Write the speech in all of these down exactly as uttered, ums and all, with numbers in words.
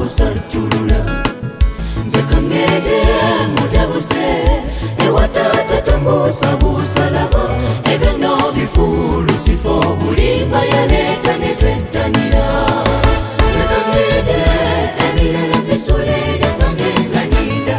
kusatulula nze kangede mutabuse ewatata tambusabusa laba ebyo no bifulu sifo bulimba yaleta netwettanira nze kangede ebilala bisulira sangenganira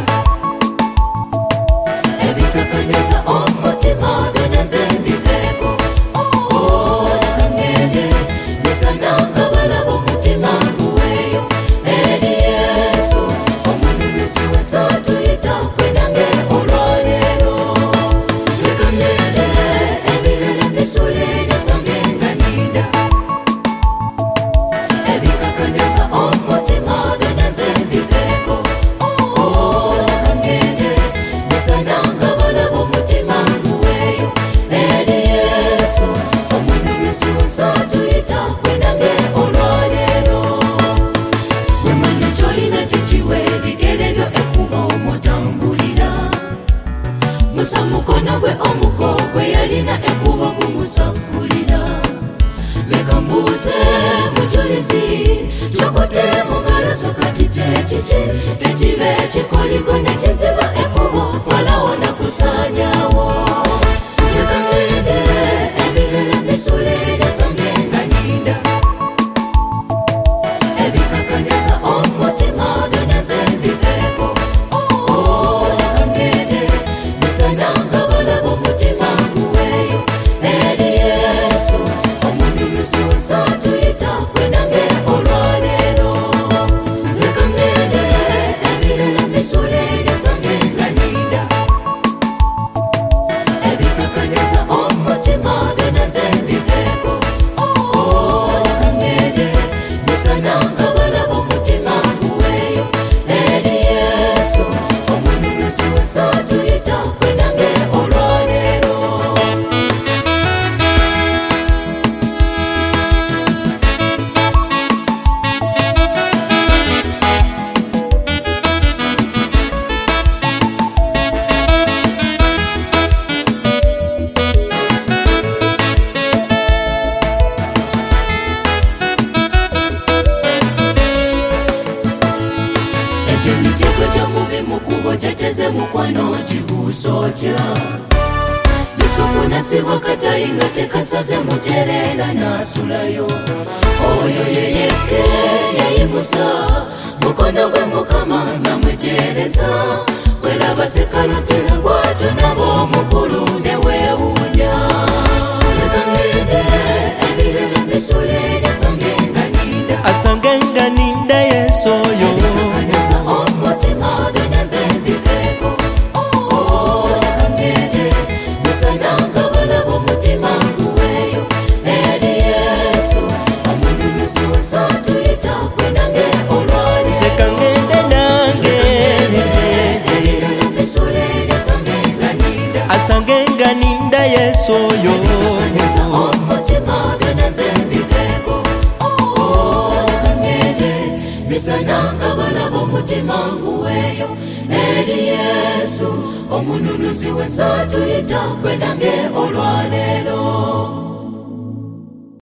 ebikakanyaza omutima byonaze mbiveko kangede bisananga balaba omutima nguweyo eri Yesu omununuzi wesatuyita kwenange olwaleero nze kangede ebilala bisulira sangenganira ebikakanyaza omutima byonaze mbiveko kangede bisananga balaba omutima nguweyo eri Yesu omununuzi wesatuyita kwenange olwaleero wemanya kyolina kikiwe ebigere byo ekuba omutambulira musa mukono gwe omuko gwe yalina ekuba gumusagulira leka mbuuze mujulizi kyokote mungalo zo kati kyekiki ekibe ekikoligo nekiziba ekubo falawo nakusanyawo nze kangede ebirala bisulira sangenganira ebikakanyaza omutima byonaze mbiveko kangede bisananga balaba omutima nguweyo eri Yesu omununuzi wesatuyita kwenange olwaleero nze kangede ebirala bisulira sangenganira ebikakanyaza omutima byonaze mbiveko kangede bisananga balaba omutima nguweyo eri Yesu omununuzi wesatuyita kwenange olwaleero egyo emitego gyomubi mukubo gyateze mukwano gibuusa otya Yusufu nasibwa katayi nga tekasaze mujereera n'asulayo oyo yeyeke yayimusa mukono gwe Mukama namwejeereza bweraba sekalotera bwatyo nabo omukulu ne weewuunya nze kangede ebirala bisulira sangenganira asangenganira Yesu oyo ebikakanyaza omutima byonaze mbiveko kangede bisananga balaba omutima nguweyo eri Yesu omununuzi wesatuyita kwenange olwaleero nze kangede nange ebirala bisulira sangenganira asangenganira Yesu oyo ebikakanyaza omutima byonaze mbiveko kangede bisananga balaba omutima nguweyo eri Yesu omununuzi wesatuyita kwenange olwaleero